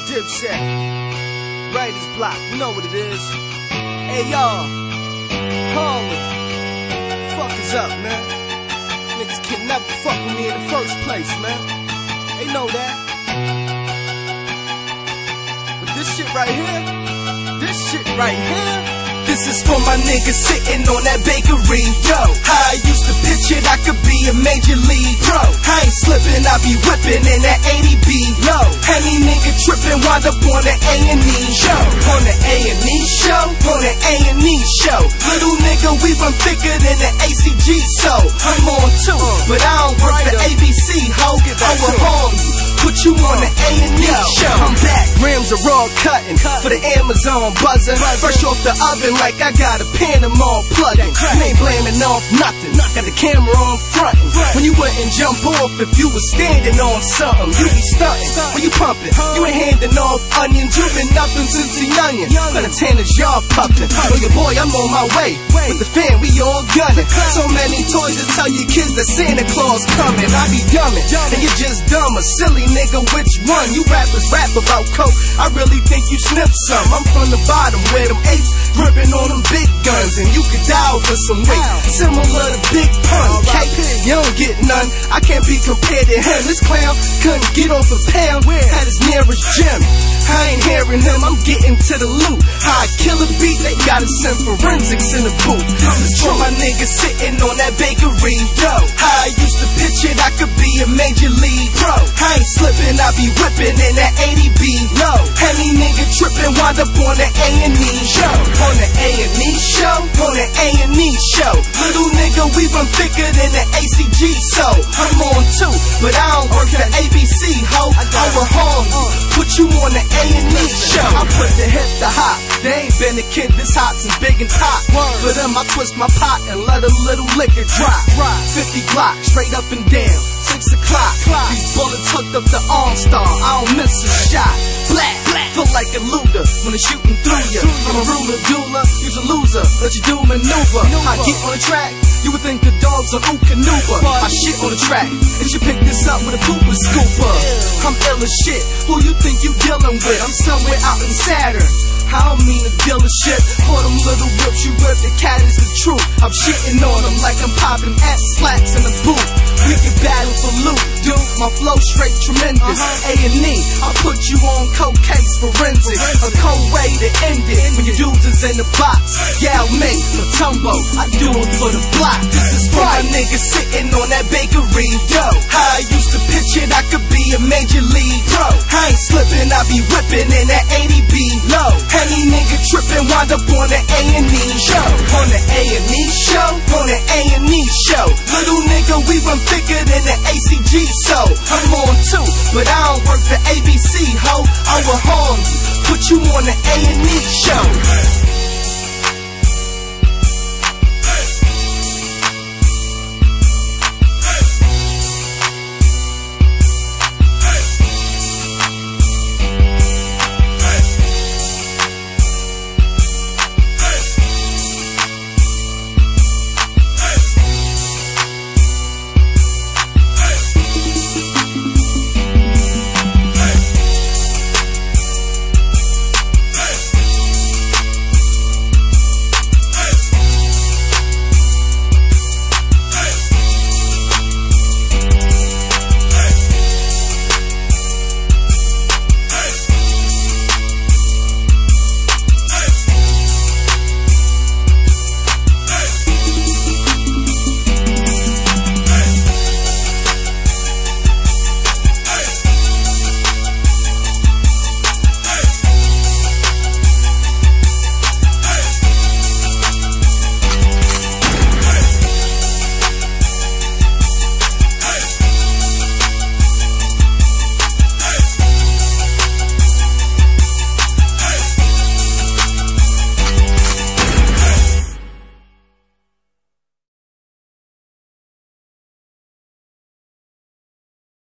Dipset, Writer's Block, you know what it is. Hey y'all, Harlem, fuck is up, man. Niggas can never fuck with me in the first place, man. They know that. But this shit right here, this is for my niggas sitting on that bakery. Yo, how I used to pitch it, I could be a major league pro. I ain't slipping, I be whipping in that 80B low. Any nigga tripping, wind up on the A&E show. On the A&E show, on the A&E show. Little nigga, we run thicker than the ACG, so I'm on too, but I don't work for ABC, ho. I will harm you, put you on the A&E show. I'm back, rims are raw cutting for the Amazon buzzer. Fresh off the oven like I got a Panama plug-in. You ain't blaming off nothing, got the camera on frontin'. When you wouldn't jump off if you was standing on something, you be stuntin'. When you pumpin', you ain't handing off onions. You been nothing since the youngin'. Got a tanner's yard puffin'. Oh your boy, I'm on my way. With the fan, we all gunnin'. So many toys to tell your kids that Santa Claus comin'. I be dummin', and you just dumb, a silly nigga. Which one? You rappers rap about coke. I really think you sniff some. I'm from the bottom where them apes gripping on them big guns, and you could die for some weight, similar to Big Pun. You don't get none, I can't be compared to him. This clown couldn't get off a pound at his nearest gym. I ain't hearing him, I'm getting to the loot. How I kill a beat, they gotta send forensics in the booth. This is for my niggas sitting on that bakery. Yo, how I used to pitch it, I could be a major league pro. I ain't slipping, I be whipping in that 80B low. Any nigga tripping, wind up on the A&E show. On the A&E show, on the A&E show. Little nigga, we run thicker than the ACG, so I'm on too, but I don't work for ABC, ho. I will harm you, put you on the A&E show. I put the hip to hop, they ain't been a kid this hot since Big and Top. For them, I twist my pot and let a little liquor drop. 50 Glock, straight up and down, 6 o'clock. These bullets hooked up to Armstar, I don't miss a shot. Black, feel like a looter when it's shooting through you. I'm a ruler, doula, you's a loser, let you do maneuver. I get on the track, you would think the dogs are Ookanuba. I shit on the track, and you pick this up with a pooper scooper. I'm ill as shit, who you think you dealing with? I'm somewhere out in Saturn. I don't mean to deal with shit. For them little whips you whip, the cat is the truth. I'm shitting on them like I'm popping ass slacks in the booth. We can battle for loot, dude. My flow straight tremendous. A&E, I put you on cold case forensic. A cold way to end it when your dudes is in the box. Yeah, I'll make Matumbo, I do it for the block. This is for my niggas sitting on that bakery. Yo, how I used to pitch it, I could be a major league pro. I ain't slipping, I be whipping in that 80B low. Any nigga trippin', wind up on the A&E show. On the A&E show, on the A&E show. Little nigga, we run thicker than the ACG, so I'm on too, but I don't work for ABC, ho. I will harm you, put you on the A&E show.